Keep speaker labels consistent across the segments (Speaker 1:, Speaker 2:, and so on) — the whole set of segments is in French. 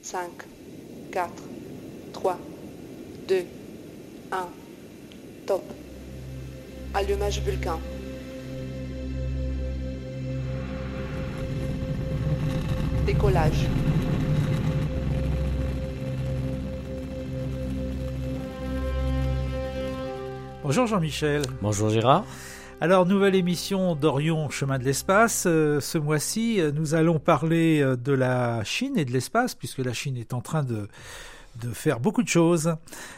Speaker 1: 5, 4, 3, 2, 1, top. Allumage Vulcain. Décollage.
Speaker 2: Bonjour Jean-Michel.
Speaker 3: Bonjour Gérard.
Speaker 2: Alors, nouvelle émission d'Orion Chemin de l'espace. Ce mois-ci, nous allons parler de la Chine et de l'espace, puisque la Chine est en train de faire beaucoup de choses.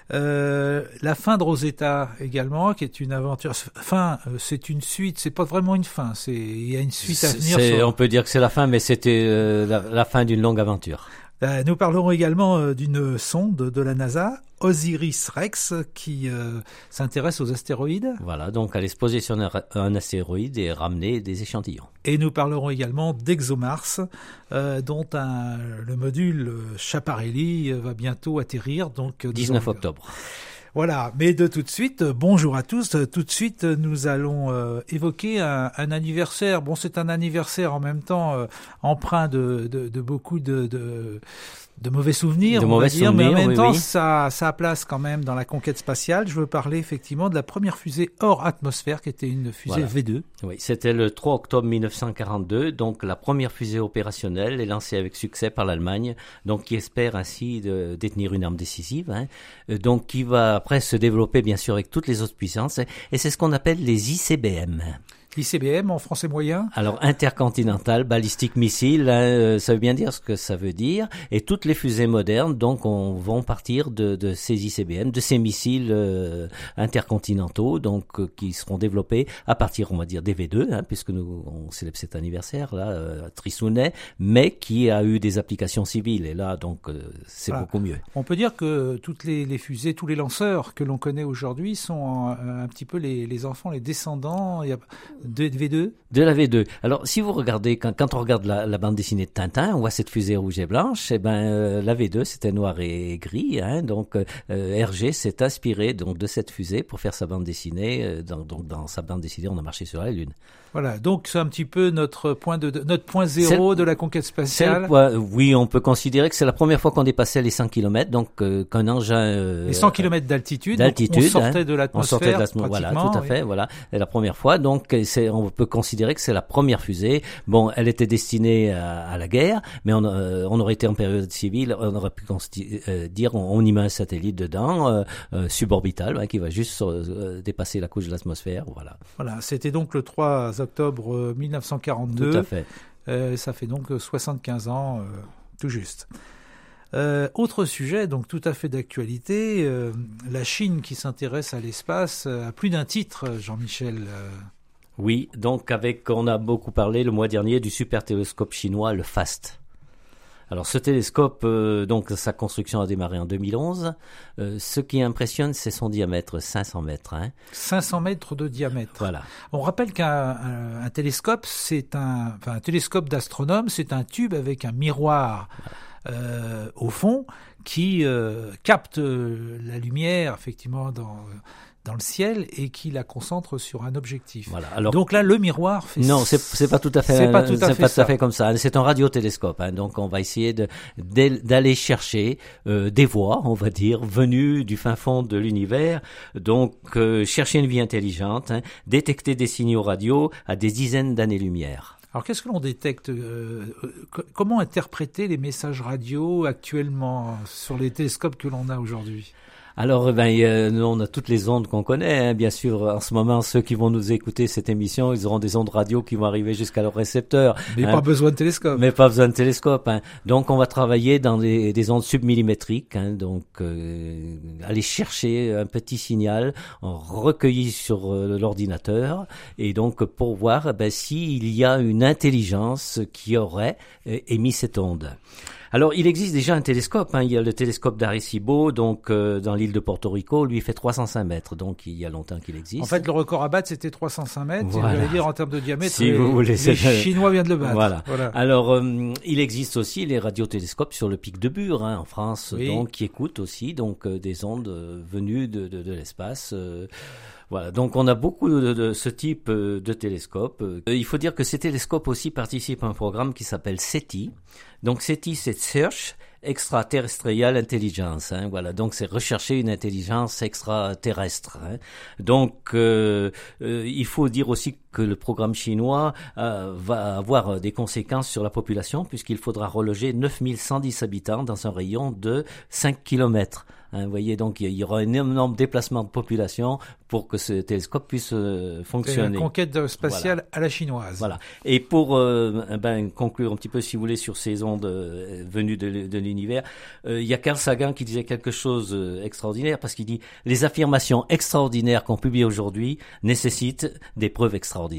Speaker 2: La fin de Rosetta également, qui est une aventure. Fin, c'est une suite. C'est pas vraiment une fin. Il y a une suite à venir.
Speaker 3: On peut dire que c'est la fin, mais c'était la fin d'une longue aventure.
Speaker 2: Nous parlerons également d'une sonde de la NASA, Osiris-Rex, qui s'intéresse aux astéroïdes.
Speaker 3: Voilà, donc aller se poser sur un astéroïde et ramener des échantillons.
Speaker 2: Et nous parlerons également d'ExoMars, dont le module Schiaparelli va bientôt atterrir. Donc
Speaker 3: 19 octobre.
Speaker 2: Voilà, mais tout de suite, bonjour à tous. Tout de suite, nous allons évoquer un anniversaire. Bon, c'est un anniversaire en même temps empreint de beaucoup de mauvais souvenirs, on va dire, mais en même temps, ça a place quand même dans la conquête spatiale. Je veux parler effectivement de la première fusée hors atmosphère, qui était une fusée V2.
Speaker 3: Oui, c'était le 3 octobre 1942, donc la première fusée opérationnelle est lancée avec succès par l'Allemagne, donc qui espère ainsi détenir une arme décisive, donc qui va après se développer bien sûr avec toutes les autres puissances, et c'est ce qu'on appelle les ICBM.
Speaker 2: ICBM en français moyen?
Speaker 3: Alors, intercontinental, balistique missile, ça veut bien dire ce que ça veut dire. Et toutes les fusées modernes, donc, vont partir de ces ICBM, de ces missiles intercontinentaux, donc, qui seront développés à partir, on va dire, des V2, puisque on célèbre cet anniversaire, là, Trissounet, mais qui a eu des applications civiles. Et là, donc, c'est beaucoup mieux.
Speaker 2: On peut dire que toutes les fusées, tous les lanceurs que l'on connaît aujourd'hui sont un petit peu les enfants, les descendants. De V2?
Speaker 3: De la V2. Alors, si vous regardez, quand on regarde la bande dessinée de Tintin, on voit cette fusée rouge et blanche. La V2, c'était noir et gris, donc Hergé s'est inspiré donc de cette fusée pour faire sa bande dessinée. Dans sa bande dessinée, on a marché sur la Lune.
Speaker 2: Voilà, donc c'est un petit peu notre point zéro de la conquête spatiale.
Speaker 3: Oui, on peut considérer que c'est la première fois qu'on dépassait les 100 km, donc qu'un engin...
Speaker 2: les 100 km d'altitude, on sortait de l'atmosphère,
Speaker 3: voilà, tout à fait, voilà, c'est la première fois, donc on peut considérer que c'est la première fusée. Bon, elle était destinée à la guerre, mais on aurait été en période civile, on aurait pu dire on y met un satellite dedans, suborbital, qui va juste dépasser la couche de l'atmosphère, voilà.
Speaker 2: Voilà, c'était donc le 3 octobre 1942.
Speaker 3: Tout à fait.
Speaker 2: Ça fait donc 75 ans, tout juste. Autre sujet, donc tout à fait d'actualité, la Chine qui s'intéresse à l'espace à plus d'un titre, Jean-Michel.
Speaker 3: Oui, donc on a beaucoup parlé le mois dernier du super télescope chinois, le FAST. Alors ce télescope, donc sa construction a démarré en 2011. Ce qui impressionne, c'est son diamètre, 500 mètres.
Speaker 2: 500 mètres de diamètre.
Speaker 3: Voilà.
Speaker 2: On rappelle qu'un télescope, un télescope d'astronome, c'est un tube avec un miroir au fond qui capte la lumière effectivement dans le ciel et qui la concentre sur un objectif.
Speaker 3: Voilà. Alors,
Speaker 2: donc là, le miroir fait...
Speaker 3: Non, c'est pas tout à fait. C'est pas tout à fait comme ça. C'est un radiotélescope. Donc on va essayer d'aller chercher des voix, on va dire, venues du fin fond de l'univers. Donc chercher une vie intelligente, détecter des signaux radio à des dizaines d'années-lumière.
Speaker 2: Alors, qu'est-ce que l'on détecte comment interpréter les messages radio actuellement sur les télescopes que l'on a aujourd'hui?
Speaker 3: Alors, nous, on a toutes les ondes qu'on connaît, bien sûr. En ce moment, ceux qui vont nous écouter cette émission, ils auront des ondes radio qui vont arriver jusqu'à leur récepteur.
Speaker 2: Mais pas besoin de télescope.
Speaker 3: Mais pas besoin de télescope. Donc, on va travailler dans des ondes submillimétriques. Donc, aller chercher un petit signal recueilli sur l'ordinateur, et donc pour voir s'il y a une intelligence qui aurait émis cette onde. Alors, il existe déjà un télescope. Il y a le télescope d'Arecibo, donc dans l'île de Porto Rico. Lui, il fait 305 mètres, donc il y a longtemps qu'il existe.
Speaker 2: En fait, le record à battre, c'était 305 mètres.
Speaker 3: Voilà.
Speaker 2: Vous allez dire en termes de diamètre,
Speaker 3: si vous voulez,
Speaker 2: les Chinois viennent de le battre.
Speaker 3: Voilà. Alors, il existe aussi les radiotélescopes sur le pic de Bure, en France, oui. Donc qui écoutent aussi des ondes venues de l'espace. Voilà, donc on a beaucoup de ce type de télescopes. Il faut dire que ces télescopes aussi participent à un programme qui s'appelle SETI. Donc SETI, c'est Search, extraterrestrial intelligence. Hein, voilà, donc c'est rechercher une intelligence extraterrestre. Hein. Donc il faut dire aussi que le programme chinois va avoir des conséquences sur la population puisqu'il faudra reloger 9110 habitants dans un rayon de 5 kilomètres. Hein, vous voyez, donc il y aura un énorme déplacement de population pour que ce télescope puisse fonctionner.
Speaker 2: Une conquête spatiale à la chinoise.
Speaker 3: Voilà. Et pour conclure un petit peu, si vous voulez, sur ces ondes venues de l'univers, il y a Carl Sagan qui disait quelque chose extraordinaire parce qu'il dit « Les affirmations extraordinaires qu'on publie aujourd'hui nécessitent des preuves extraordinaires ».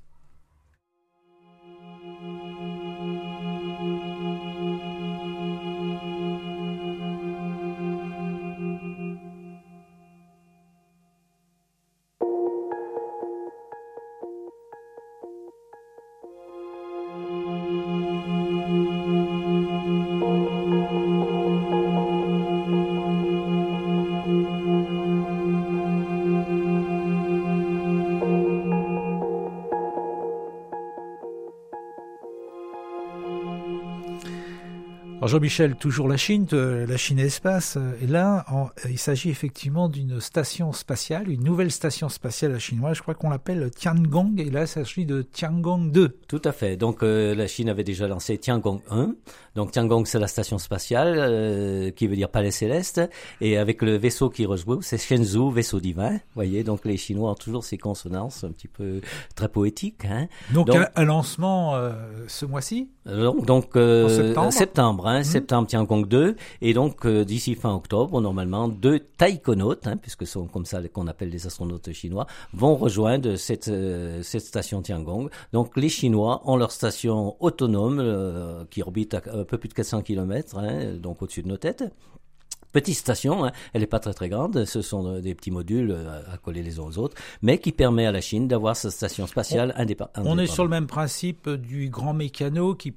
Speaker 2: Alors Jean-Michel, toujours la Chine Espace, et là, il s'agit effectivement d'une station spatiale, une nouvelle station spatiale chinoise, je crois qu'on l'appelle Tiangong, et là, il s'agit de Tiangong 2.
Speaker 3: Tout à fait, donc la Chine avait déjà lancé Tiangong 1, donc Tiangong c'est la station spatiale, qui veut dire palais céleste, et avec le vaisseau qui rejoue, c'est Shenzhou, vaisseau divin, vous voyez, donc les Chinois ont toujours ces consonances un petit peu très poétiques. Hein.
Speaker 2: Donc un lancement ce mois-ci
Speaker 3: donc
Speaker 2: en
Speaker 3: septembre, septembre Tiangong 2, et donc d'ici fin octobre, normalement, 2 taïkonautes, puisque c'est comme ça qu'on appelle les astronautes chinois, vont rejoindre cette station Tiangong. Donc les Chinois ont leur station autonome qui orbite à un peu plus de 400 km, donc au-dessus de nos têtes. Petite station, elle n'est pas très très grande, ce sont des petits modules à coller les uns aux autres, mais qui permet à la Chine d'avoir sa station spatiale indépendante.
Speaker 2: On est sur le même principe du grand mécano qui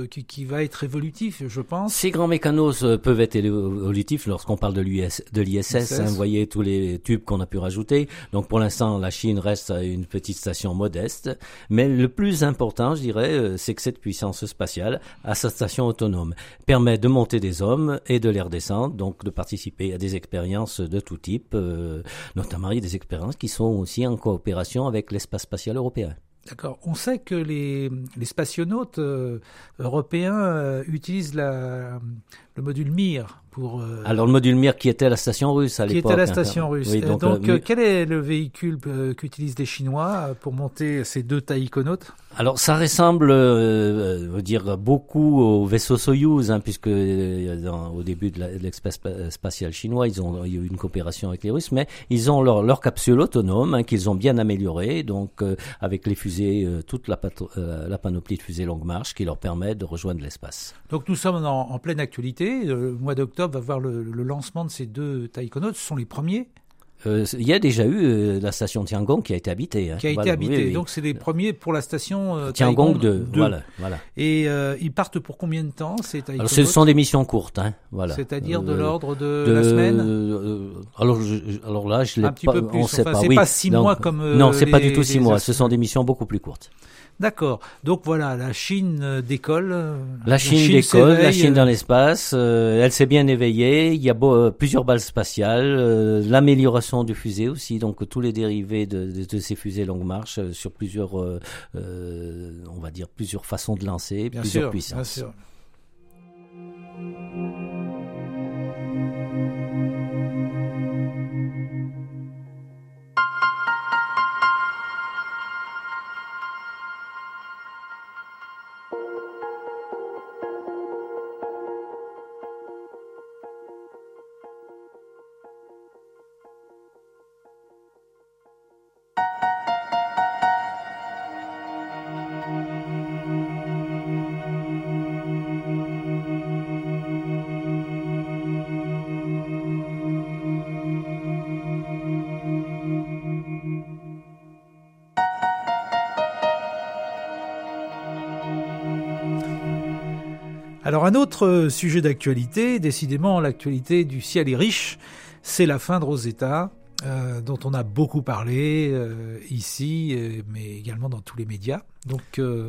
Speaker 2: va être évolutif, je pense.
Speaker 3: Ces grands mécanos peuvent être évolutifs lorsqu'on parle de l'ISS, vous voyez tous les tubes qu'on a pu rajouter. Donc pour l'instant, la Chine reste à une petite station modeste, mais le plus important, je dirais, c'est que cette puissance spatiale, à sa station autonome, permet de monter des hommes et de les redescendre, donc de participer à des expériences de tout type, notamment il y a des expériences qui sont aussi en coopération avec l'espace spatial européen.
Speaker 2: D'accord. On sait que les spationautes européens utilisent le module Mir pour...
Speaker 3: Alors le module Mir qui était à la station russe à l'époque.
Speaker 2: Qui était à la station russe.
Speaker 3: Oui,
Speaker 2: donc quel est le véhicule qu'utilisent les Chinois pour monter ces 2 taïkonautes ?
Speaker 3: Alors ça ressemble, dire beaucoup au vaisseau Soyouz, puisque au début de l'espace spatial chinois, il y a eu une coopération avec les Russes, mais ils ont leur capsule autonome qu'ils ont bien améliorée, donc avec les fusées, toute la panoplie de fusées longue marche qui leur permet de rejoindre l'espace.
Speaker 2: Donc nous sommes en pleine actualité. Le mois d'octobre va voir le lancement de ces 2 taïkonautes. Ce sont les premiers.
Speaker 3: Il y a déjà eu la station Tiangong qui a été habitée.
Speaker 2: Qui a été habitée. Oui. Donc c'est les premiers pour la station
Speaker 3: Tiangong 2. Voilà.
Speaker 2: Et ils partent pour combien de temps ces taïkonautes ?
Speaker 3: Alors ce sont des missions courtes. Voilà.
Speaker 2: C'est-à-dire de l'ordre de la semaine
Speaker 3: alors là, je l'ai
Speaker 2: un petit peu plus.
Speaker 3: On sait pas.
Speaker 2: C'est pas 6 mois comme.
Speaker 3: Non, c'est pas du tout 6 mois. Ce sont des missions beaucoup plus courtes.
Speaker 2: D'accord. Donc voilà, la Chine décolle.
Speaker 3: La Chine décolle, la Chine dans l'espace. Elle s'est bien éveillée. Il y a plusieurs balles spatiales, l'amélioration du fusée aussi. Donc tous les dérivés de ces fusées longue marche sur plusieurs, on va dire plusieurs façons de lancer, plusieurs puissances.
Speaker 2: Bien sûr. Alors un autre sujet d'actualité, décidément l'actualité du ciel est riche, c'est la fin de Rosetta, dont on a beaucoup parlé ici, mais également dans tous les médias. Donc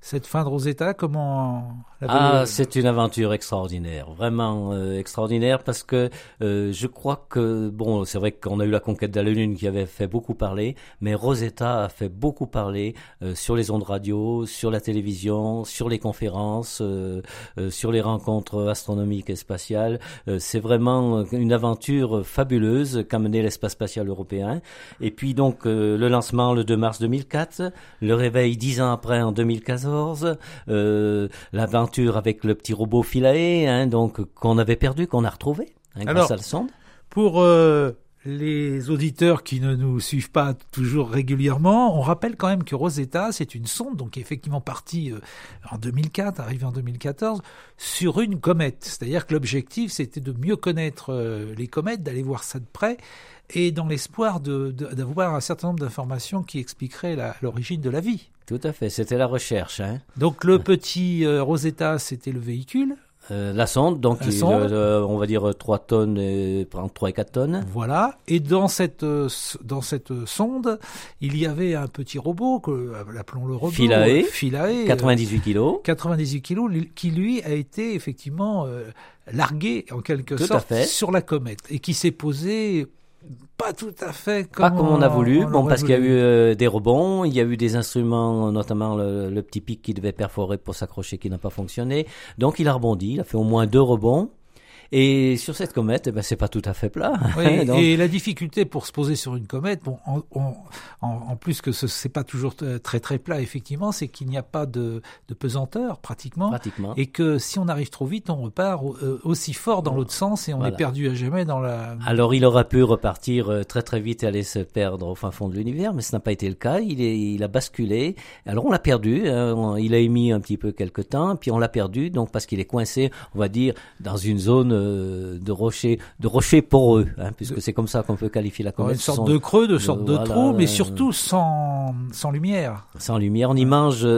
Speaker 2: cette fin de Rosetta, comment
Speaker 3: c'est une aventure extraordinaire, vraiment extraordinaire, parce que je crois que, bon, c'est vrai qu'on a eu la conquête de la Lune qui avait fait beaucoup parler, mais Rosetta a fait beaucoup parler sur les ondes radio, sur la télévision, sur les conférences, sur les rencontres astronomiques et spatiales. C'est vraiment une aventure fabuleuse qu'a menée l'espace spatial européen. Et puis donc le lancement le 2 mars 2004, le réveil 10 ans après en 2014, l'aventure avec le petit robot Philae, donc qu'on avait perdu, qu'on a retrouvé grâce à la sonde.
Speaker 2: Pour les auditeurs qui ne nous suivent pas toujours régulièrement, on rappelle quand même que Rosetta, c'est une sonde donc qui est effectivement partie en 2004, arrivée en 2014, sur une comète. C'est-à-dire que l'objectif, c'était de mieux connaître les comètes, d'aller voir ça de près, et dans l'espoir d'avoir un certain nombre d'informations qui expliqueraient l'origine de la vie.
Speaker 3: Tout à fait, c'était la recherche.
Speaker 2: Donc le petit Rosetta, c'était le véhicule.
Speaker 3: La sonde, donc on va dire 3 tonnes, 3 et 4 tonnes.
Speaker 2: Voilà. Et dans cette sonde, il y avait un petit robot, appelons le robot
Speaker 3: Philae, 98 kilos.
Speaker 2: 98 kilos, qui lui a été effectivement largué en quelque sorte sur la comète et qui s'est posé pas tout à fait comme
Speaker 3: on a voulu, parce qu'il y a eu des rebonds, il y a eu des instruments, notamment le petit pic qui devait perforer pour s'accrocher qui n'a pas fonctionné. Donc il a rebondi, il a fait au moins 2 rebonds. Et sur cette comète, c'est pas tout à fait plat.
Speaker 2: Oui, donc... Et la difficulté pour se poser sur une comète, bon, en plus que c'est pas toujours très très plat, effectivement, c'est qu'il n'y a pas de pesanteur pratiquement. Et que si on arrive trop vite, on repart aussi fort dans l'autre sens et on est perdu à jamais dans la...
Speaker 3: Alors il aurait pu repartir très très vite et aller se perdre au fin fond de l'univers, mais ce n'a pas été le cas. Il a basculé. Alors on l'a perdu. Il a émis un petit peu quelque temps, puis on l'a perdu. Donc parce qu'il est coincé, on va dire, dans une zone de rochers poreux, puisque c'est comme ça qu'on peut qualifier la comète.
Speaker 2: Une sorte de creux, de sorte de trou, mais surtout sans lumière.
Speaker 3: Sans lumière. On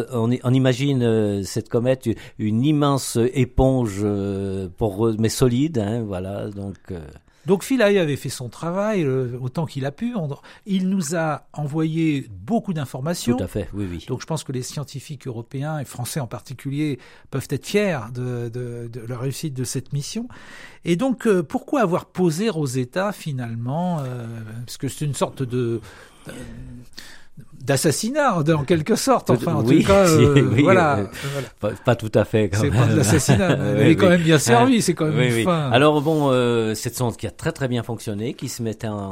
Speaker 3: imagine cette comète une immense éponge poreuse, mais solide, voilà.
Speaker 2: Donc Philae avait fait son travail autant qu'il a pu. Il nous a envoyé beaucoup d'informations.
Speaker 3: Tout à fait, oui.
Speaker 2: Donc je pense que les scientifiques européens et français en particulier peuvent être fiers de la réussite de cette mission. Et donc pourquoi avoir posé Rosetta finalement parce que c'est une sorte d'assassinat en quelque sorte, enfin en tout cas voilà.
Speaker 3: Pas tout à fait quand
Speaker 2: c'est
Speaker 3: même.
Speaker 2: Pas de l'assassinat, mais elle est quand même bien servie, c'est quand même une fin.
Speaker 3: Alors bon, cette sonde qui a très très bien fonctionné, qui s'est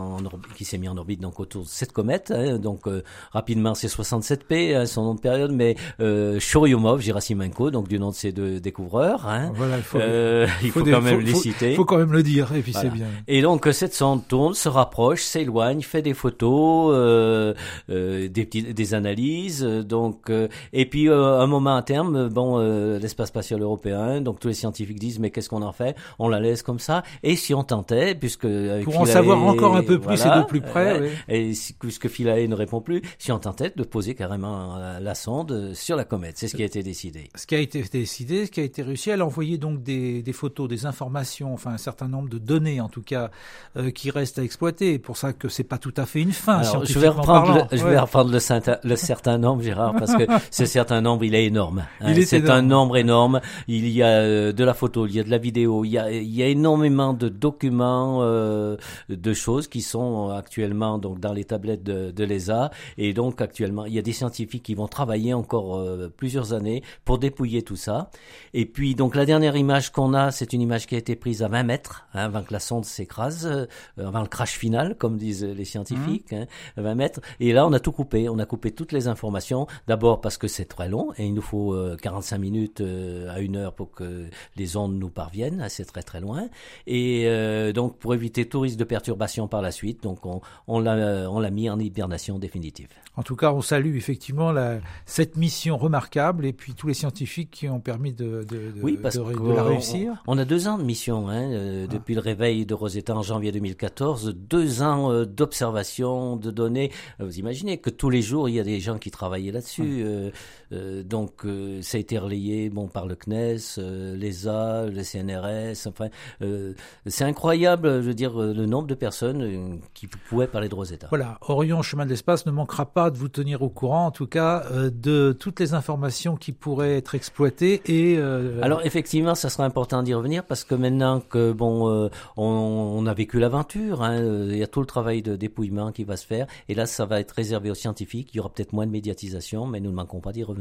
Speaker 3: mis en orbite donc autour de cette comète, donc rapidement c'est 67P son nom de période, mais Churyumov, Gerasimenko, donc du nom de ces 2 découvreurs,
Speaker 2: voilà,
Speaker 3: il faut quand même les citer.
Speaker 2: Il faut quand même le dire, et puis c'est bien.
Speaker 3: Et donc cette sonde tourne, se rapproche, s'éloigne, fait des photos, des analyses, donc et puis à un moment à terme, l'espace spatial européen, donc tous les scientifiques disent mais qu'est-ce qu'on en fait? On la laisse comme ça, et si on tentait, puisque
Speaker 2: pour en savoir encore un peu plus et de plus près,
Speaker 3: et puisque Philae ne répond plus, si on tentait de poser carrément la sonde sur la comète, c'est ce qui a été décidé.
Speaker 2: Ce qui a été décidé, ce qui a été réussi, elle a envoyé donc des photos, des informations, enfin un certain nombre de données en tout cas qui restent à exploiter. Pour ça que c'est pas tout à fait une fin.
Speaker 3: Alors, je vais reprendre le certain nombre, Gérard, parce que ce certain nombre, il est énorme. C'est un nombre énorme. Il y a de la photo, il y a de la vidéo, il y a énormément de documents, de choses qui sont actuellement donc dans les tablettes de l'ESA. Et donc actuellement, il y a des scientifiques qui vont travailler encore plusieurs années pour dépouiller tout ça. Et puis donc la dernière image qu'on a, c'est une image qui a été prise à 20 mètres, avant que la sonde s'écrase, avant le crash final, comme disent les scientifiques, 20 mètres. Et là, on a tout coupé. On a coupé toutes les informations. D'abord parce que c'est très long et il nous faut 45 minutes à 1 heure pour que les ondes nous parviennent. C'est très très loin. Et donc pour éviter tout risque de perturbation par la suite, donc on l'a mis en hibernation définitive.
Speaker 2: En tout cas, on salue effectivement cette mission remarquable et puis tous les scientifiques qui ont permis de la réussir.
Speaker 3: On a 2 ans de mission depuis le réveil de Rosetta en janvier 2014. 2 ans d'observation, de données. Vous imaginez que tous les jours, il y a des gens qui travaillaient là-dessus. Donc, ça a été relayé par le CNES, l'ESA, le CNRS. Enfin, c'est incroyable, je veux dire, le nombre de personnes qui pouvaient parler de Rosetta.
Speaker 2: Voilà, Orion Chemin de l'Espace ne manquera pas de vous tenir au courant, en tout cas, de toutes les informations qui pourraient être exploitées. Et
Speaker 3: alors, effectivement, ça sera important d'y revenir parce que maintenant que on a vécu l'aventure, il y a tout le travail de dépouillement qui va se faire. Et là, ça va être réservé aux scientifiques. Il y aura peut-être moins de médiatisation, mais nous ne manquons pas d'y revenir.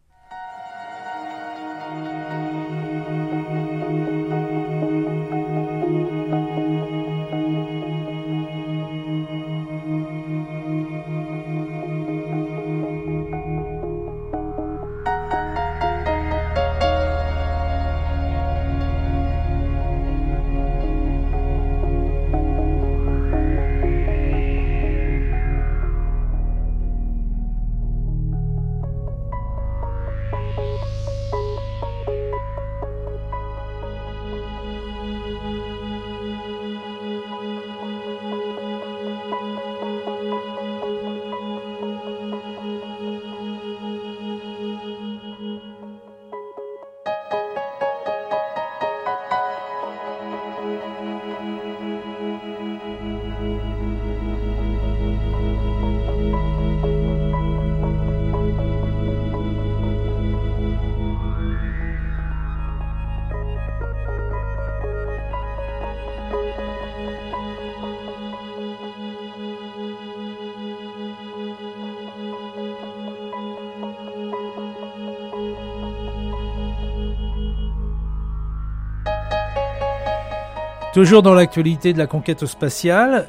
Speaker 2: Toujours dans l'actualité de la conquête spatiale,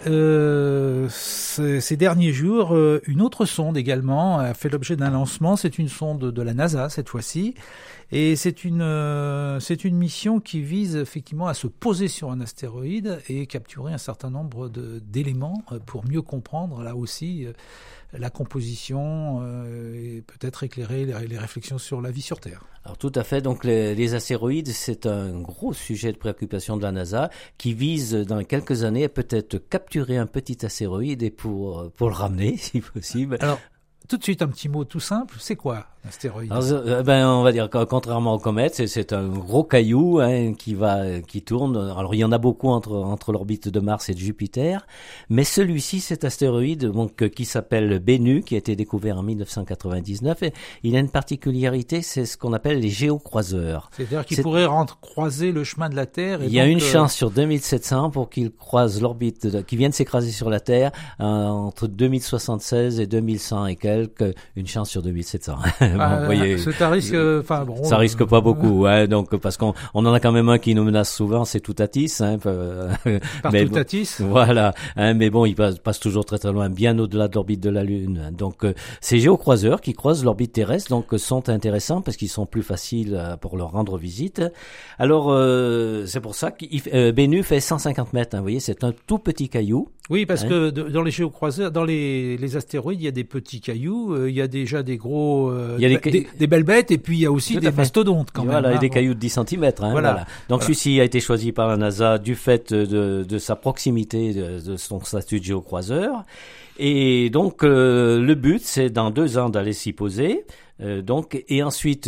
Speaker 2: ces derniers jours, une autre sonde également a fait l'objet d'un lancement. C'est une sonde de la NASA cette fois-ci, et c'est une mission qui vise effectivement à se poser sur un astéroïde et capturer un certain nombre d'éléments pour mieux comprendre là aussi la composition et peut-être éclairer les réflexions sur la vie sur Terre.
Speaker 3: Alors tout à fait, donc les astéroïdes, c'est un gros sujet de préoccupation de la NASA qui vise dans quelques années à peut-être capturer un petit astéroïde et pour le ramener si possible.
Speaker 2: Alors tout de suite un petit mot tout simple, c'est quoi l'astéroïde?
Speaker 3: Alors, on va dire que contrairement aux comètes, c'est un gros caillou qui tourne. Alors il y en a beaucoup entre l'orbite de Mars et de Jupiter, mais celui-ci, cet astéroïde qui s'appelle Bennu, qui a été découvert en 1999, et il a une particularité, c'est ce qu'on appelle les géocroiseurs.
Speaker 2: C'est-à-dire qu'il pourrait croiser le chemin de la Terre.
Speaker 3: Il y a une chance sur 2700 pour qu'il croise l'orbite, qu'il vienne s'écraser sur la Terre entre 2076 et 2100 et quelques, une chance sur 2700.
Speaker 2: Voyez, c'est un risque,
Speaker 3: ça risque pas beaucoup, donc parce qu'on en a quand même un qui nous menace souvent, c'est Toutatis,
Speaker 2: Toutatis.
Speaker 3: Voilà, mais bon, il passe toujours très très loin, bien au-delà de l'orbite de la Lune. Donc ces géocroiseurs qui croisent l'orbite terrestre, donc sont intéressants parce qu'ils sont plus faciles pour leur rendre visite. Alors c'est pour ça que Bennu fait 150 mètres. Vous voyez, c'est un tout petit caillou.
Speaker 2: Oui, parce que dans les géocroiseurs, dans les astéroïdes, il y a des petits cailloux, il y a déjà des gros, des belles bêtes, et puis il y a aussi des mastodontes quand même.
Speaker 3: Voilà, et des cailloux de 10 cm. Voilà. Donc celui-ci a été choisi par la NASA du fait de sa proximité, de son statut de géocroiseur. Et donc le but, c'est dans 2 ans d'aller s'y poser. Et ensuite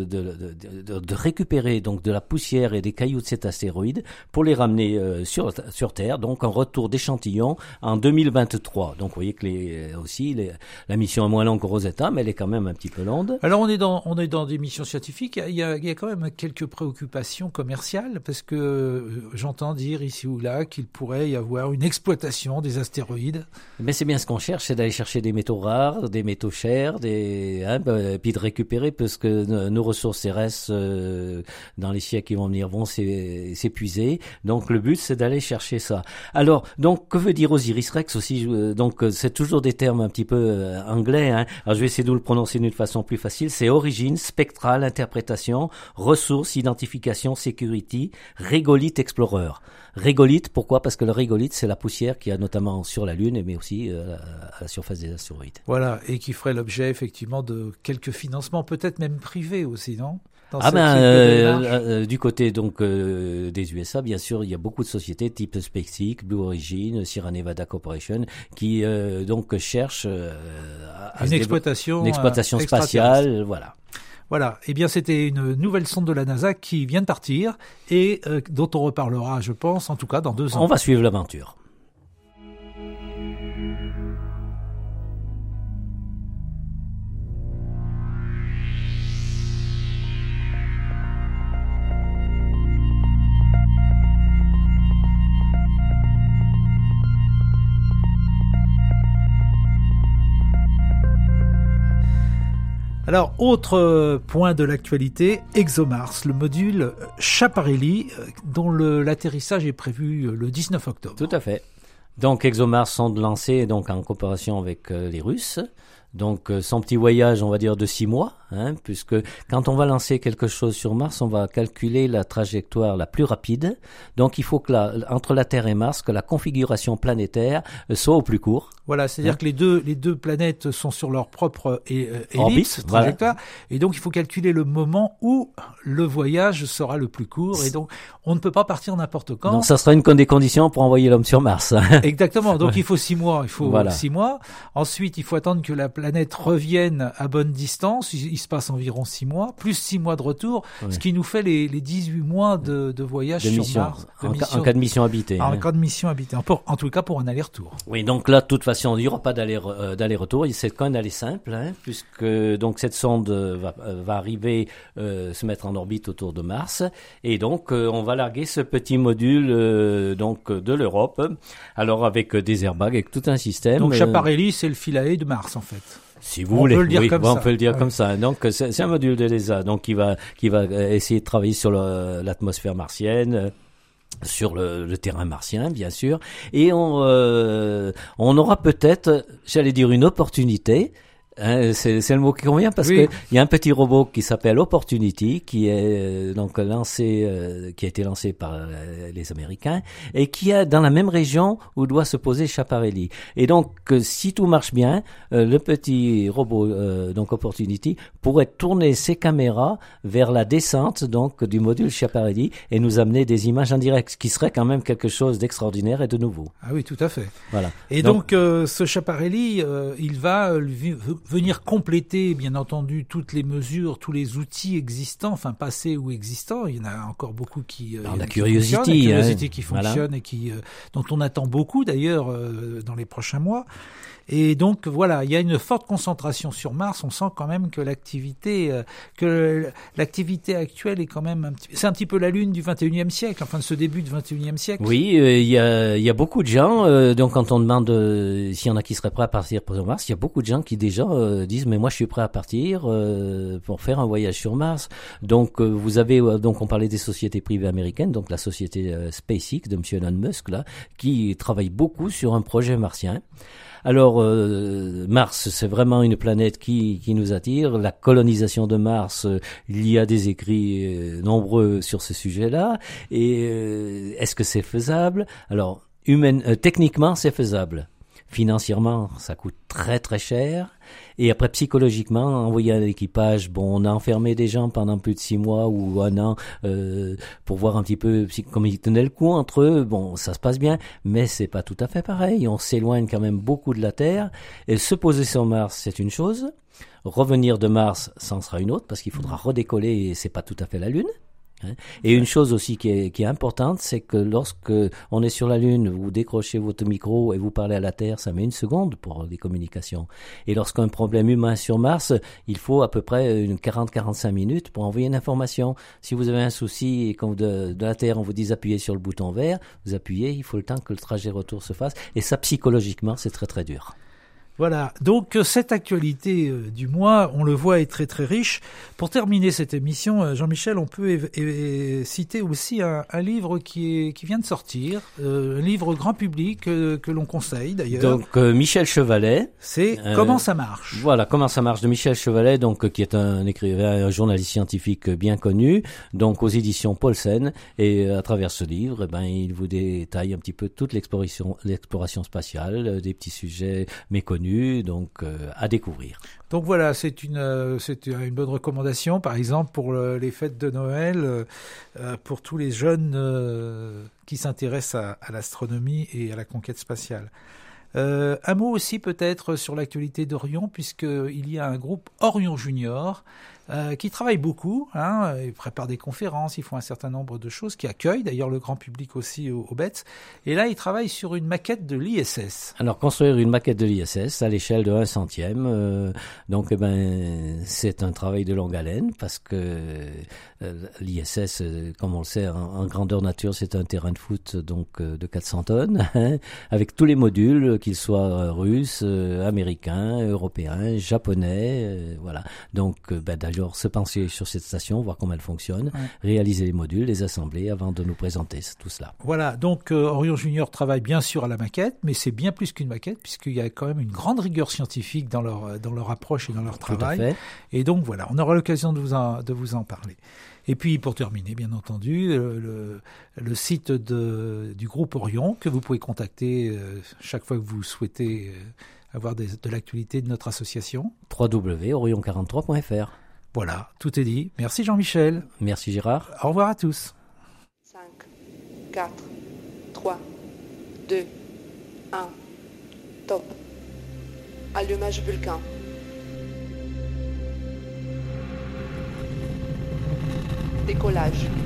Speaker 3: de récupérer donc de la poussière et des cailloux de cet astéroïde pour les ramener sur Terre, donc en retour d'échantillons en 2023. Donc vous voyez que la mission est moins longue que Rosetta, mais elle est quand même un petit peu longue.
Speaker 2: Alors on est dans des missions scientifiques, il y a quand même quelques préoccupations commerciales parce que j'entends dire ici ou là qu'il pourrait y avoir une exploitation des astéroïdes.
Speaker 3: Mais c'est bien ce qu'on cherche, c'est d'aller chercher des métaux rares, des métaux chers, puis de récupérer, parce que nos ressources terrestres dans les siècles qui vont venir vont s'épuiser. Donc le but, c'est d'aller chercher ça. Alors, donc, que veut dire Osiris Rex aussi? Donc c'est toujours des termes un petit peu anglais. Alors je vais essayer de vous le prononcer d'une façon plus facile. C'est origine, spectrale, interprétation, ressources, identification, security, Regolith Explorer. Regolith, pourquoi? Parce que le regolith, c'est la poussière qu'il y a notamment sur la Lune, mais aussi à la surface des astéroïdes.
Speaker 2: Voilà, et qui ferait l'objet effectivement de quelques financements, peut-être même privés aussi, non? dans
Speaker 3: Ah
Speaker 2: cette
Speaker 3: ben,
Speaker 2: démarche?
Speaker 3: du côté donc des USA, bien sûr, il y a beaucoup de sociétés type SpaceX, Blue Origin, Sierra Nevada Corporation, qui donc cherchent à
Speaker 2: Une
Speaker 3: se
Speaker 2: exploitation
Speaker 3: spatiale, voilà.
Speaker 2: Voilà. Eh bien, c'était une nouvelle sonde de la NASA qui vient de partir et dont on reparlera, je pense, en tout cas dans 2 ans.
Speaker 3: On va suivre l'aventure.
Speaker 2: Alors, autre point de l'actualité, ExoMars, le module Schiaparelli, dont l'atterrissage est prévu le 19 octobre.
Speaker 3: Tout à fait. Donc ExoMars sonde lancée donc en coopération avec les Russes. Donc son petit voyage, on va dire de 6 mois, puisque quand on va lancer quelque chose sur Mars, on va calculer la trajectoire la plus rapide. Donc il faut que entre la Terre et Mars, que la configuration planétaire soit au plus court.
Speaker 2: Voilà, c'est-à-dire que les deux planètes sont sur leur propre ellipse,
Speaker 3: orbite,
Speaker 2: trajectoire,
Speaker 3: voilà.
Speaker 2: Et donc il faut calculer le moment où le voyage sera le plus court, et donc on ne peut pas partir n'importe quand.
Speaker 3: Donc ça sera une des conditions pour envoyer l'homme sur Mars.
Speaker 2: Exactement, donc il faut 6 mois,
Speaker 3: Voilà.
Speaker 2: 6 mois. Ensuite, il faut attendre que la planète revienne à bonne distance, il se passe environ 6 mois, plus 6 mois de retour, ce qui nous fait les 18 mois de voyage
Speaker 3: de
Speaker 2: sur
Speaker 3: mission.
Speaker 2: Mars.
Speaker 3: En cas de mission habitée.
Speaker 2: En cas de mission habitée, en tout cas pour un aller-retour.
Speaker 3: Oui, donc là, de toute façon, il n'y aura pas d'aller-retour. C'est quand même aller simple, puisque donc cette sonde va arriver se mettre en orbite autour de Mars, et donc on va larguer ce petit module donc de l'Europe. Alors avec des airbags, avec tout un système.
Speaker 2: Donc Schiaparelli, c'est le philae de Mars en fait.
Speaker 3: Si vous voulez,
Speaker 2: peut le dire comme ça.
Speaker 3: On peut le dire
Speaker 2: Ouais.
Speaker 3: comme ça. Donc c'est un module de l'ESA, donc qui va essayer de travailler sur l'atmosphère martienne. Sur le terrain martien, bien sûr, et on aura peut-être, j'allais dire, une opportunité. C'est le mot qui convient parce que il y a un petit robot qui s'appelle Opportunity qui est donc qui a été lancé par les Américains et qui est dans la même région où doit se poser Schiaparelli. Et donc si tout marche bien, le petit robot donc Opportunity pourrait tourner ses caméras vers la descente donc du module Schiaparelli et nous amener des images en direct, ce qui serait quand même quelque chose d'extraordinaire et de nouveau.
Speaker 2: Ah oui, tout à fait.
Speaker 3: Voilà.
Speaker 2: Et donc ce Schiaparelli, il va venir compléter, bien entendu, toutes les mesures, tous les outils existants, enfin passés ou existants. Il y en a encore beaucoup qui
Speaker 3: la Curiosity,
Speaker 2: qui fonctionne et qui dont on attend beaucoup d'ailleurs dans les prochains mois. Et donc voilà, il y a une forte concentration sur Mars. On sent quand même que l'activité actuelle est quand même c'est un petit peu la Lune du 21e siècle, enfin de ce début du 21e siècle.
Speaker 3: Oui, il y a beaucoup de gens. Donc quand on demande s'il y en a qui seraient prêts à partir pour Mars, il y a beaucoup de gens qui déjà disent mais moi je suis prêt à partir pour faire un voyage sur Mars. Donc vous avez donc on parlait des sociétés privées américaines, donc la société SpaceX de monsieur Elon Musk là, qui travaille beaucoup sur un projet martien. Alors, Mars, c'est vraiment une planète qui nous attire. La colonisation de Mars, il y a des écrits nombreux sur ce sujet-là. Et est-ce que c'est faisable? Alors, techniquement, c'est faisable. Financièrement, ça coûte très très cher. Et après, psychologiquement, envoyer un équipage, on a enfermé des gens pendant plus de 6 mois ou 1 an pour voir un petit peu comment ils tenaient le coup entre eux. Bon, ça se passe bien, mais c'est pas tout à fait pareil. On s'éloigne quand même beaucoup de la Terre. Et se poser sur Mars, c'est une chose. Revenir de Mars, ça en sera une autre, parce qu'il faudra redécoller et c'est pas tout à fait la Lune. Et une chose aussi qui est importante, c'est que lorsque on est sur la Lune, vous décrochez votre micro et vous parlez à la Terre, ça met 1 seconde pour les communications. Et lorsqu'un problème humain sur Mars, il faut à peu près 40-45 minutes pour envoyer une information. Si vous avez un souci et quand de la Terre, on vous dit appuyez sur le bouton vert, vous appuyez, il faut le temps que le trajet retour se fasse. Et ça, psychologiquement, c'est très très dur.
Speaker 2: Voilà, donc cette actualité du mois, on le voit, est très très riche. Pour terminer cette émission, Jean-Michel, on peut citer aussi un livre qui vient de sortir, un livre grand public que l'on conseille d'ailleurs.
Speaker 3: Donc Michel Chevalet.
Speaker 2: C'est Comment ça marche.
Speaker 3: Voilà, Comment ça marche de Michel Chevalet, donc qui est un écrivain, un journaliste scientifique bien connu, donc aux éditions Paulsen. Et à travers ce livre, il vous détaille un petit peu toute l'exploration spatiale, des petits sujets méconnus. inconnus, donc à découvrir.
Speaker 2: Donc voilà, c'est une bonne recommandation, par exemple pour les fêtes de Noël, pour tous les jeunes qui s'intéressent à l'astronomie et à la conquête spatiale. Un mot aussi peut-être sur l'actualité d'Orion, puisqu'il y a un groupe Orion Junior qui travaille beaucoup, ils préparent des conférences, ils font un certain nombre de choses, qui accueillent d'ailleurs le grand public aussi au BETS. Et là, ils travaillent sur une maquette de l'ISS.
Speaker 3: Alors, construire une maquette de l'ISS à l'échelle de 1/100, donc c'est un travail de longue haleine, parce que l'ISS, comme on le sait, en grandeur nature, c'est un terrain de foot donc de 400 tonnes, avec tous les modules, qu'ils soient russes, américains, européens, japonais, voilà. Donc, d'ailleurs, se pencher sur cette station, voir comment elle fonctionne, réaliser les modules, les assembler avant de nous présenter tout cela.
Speaker 2: Voilà, donc Orion Junior travaille bien sûr à la maquette, mais c'est bien plus qu'une maquette, puisqu'il y a quand même une grande rigueur scientifique dans leur approche et dans leur travail.
Speaker 3: Tout à fait.
Speaker 2: Et donc voilà, on aura l'occasion de vous en parler. Et puis pour terminer, bien entendu, le site du groupe Orion, que vous pouvez contacter chaque fois que vous souhaitez avoir de l'actualité de notre association.
Speaker 3: www.orion43.fr.
Speaker 2: Voilà, tout est dit. Merci Jean-Michel.
Speaker 3: Merci Gérard.
Speaker 2: Au revoir à tous.
Speaker 1: 5, 4, 3, 2, 1, top. Allumage Vulcain. Décollage.